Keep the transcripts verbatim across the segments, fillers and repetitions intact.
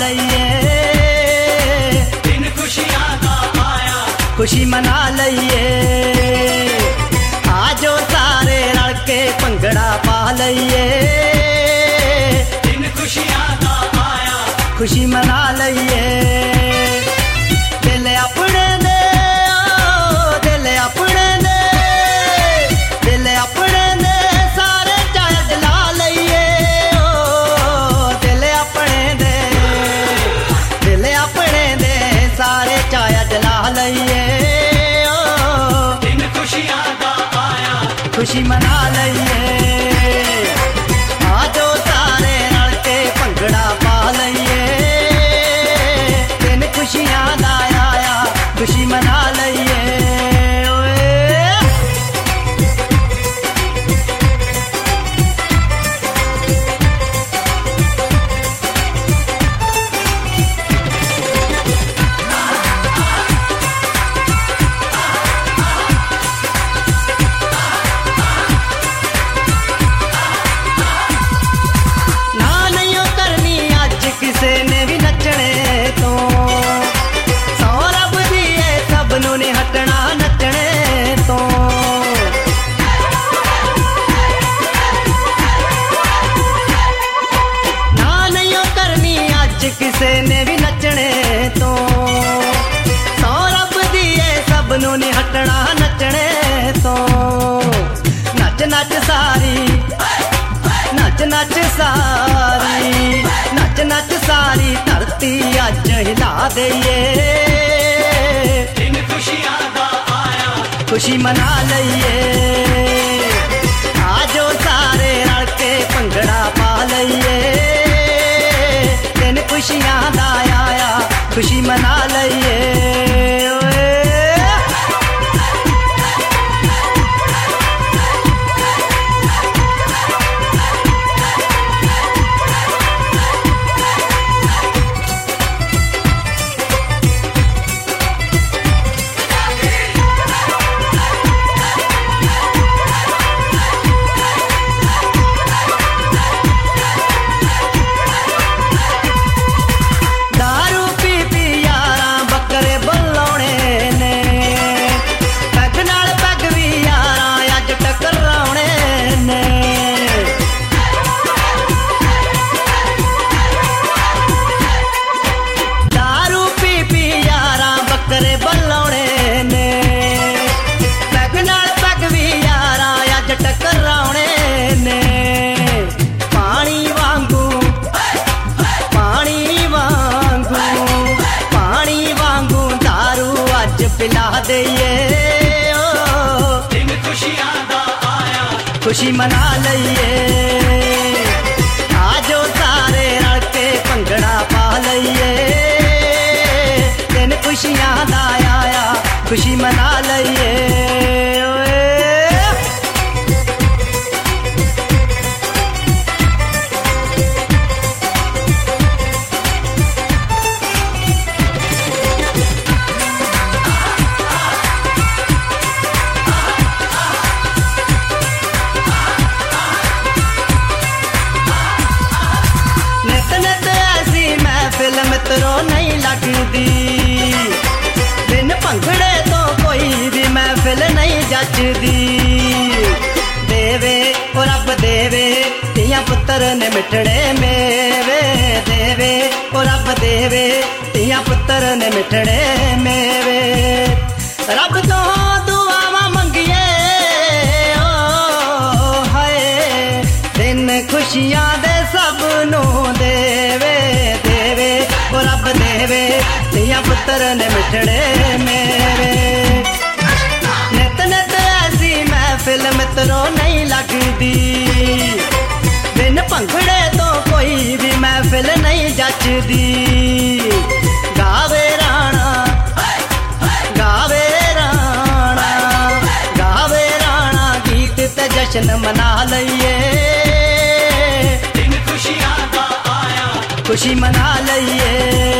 लईए, दिन खुशियां दा आया, खुशी मना लईए। आजो सारे रल के भंगड़ा पा लईए, दिन खुशियां दा आया, खुशी मना लईए। दिल अपने दे ओ, दिल अपने दे, दिल अपने दे सारे चाहे जला लईए ओ, दिल अपने दे, दिल अपने दे सारे चाहे जला लईए ओ, दिन खुशियां दा आया, खुशी मना लईए। आजो सारे रल के भंगड़ा पा लईए, दिन खुशियां दा आया, खुशी मना लईए ओए। ना नहीं करनी अज किसे ने भी नचने तो, सौरभ दिए सब नू नहीं हटना नचने तो। ना नहीं करनी अज किसे ने भी नचने तो, सौरभ दिए सब नू नहीं हटना नचने तो। नच नच सारी, नच नच सारी, नच नच सारी धरती अज हिला दईए, दिन खुशियां दा आया, खुशी मना लईए। आजो सारे रल के भंगड़ा पा लईए, दिन खुशियां दा आया, खुशी मना लईए ओए। दारू पी पी यारा बकरे बल्लौने ने, पैग नाल पैग भी यारा अज टकराउणे ने। दारू पी पी यारा बकरे बल्लौने ने, पैग नाल पैग भी यारा अज टकराउणे ने। पानी वांगू, पानी वांगू, पानी वांगू दारू अज पिला दईए ओ, दिन खुशियां दा आया, खुशी मना लईए। आजो सारे रल के भंगड़ा पा लईए, दिन खुशियां दा आया, खुशी मना लईए ओए। नित नित ऐसी महफिल मित्रों नहीं लगती, बिन भंगड़े तो कोई भी महफिल नहीं जचदी। देवे ओ रब देवे तियां पुत्तर ने मिठड़े मेवे, देवे ओ रब देवे तियां पुत्तर ने मिठड़े मेवे। रब तो दुआवां मंगिए ओ हाय, दिन खुशियां दे सब नू देवे, देवे ओ रब देवे तियां पुत्तर ने मिठड़े मेरे। नित नित ऐसी महफिल मित्रों नहीं लगदी, बिन भंगड़े तो कोई भी महफिल नहीं जचदी। गावे राणा, गावे राणा, गावे राणा गीत ते जश्न मना लईए, दिन खुशियां दा आया, खुशी मना लईए।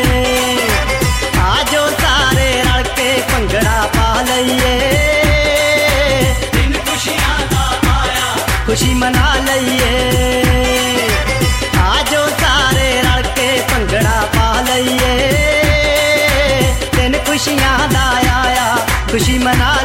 आजो सारे रल के भंगड़ा पा लईए, दिन खुशियां दा आया, खुशी मना लईए। आजो सारे रल के भंगड़ा पा खुशी मना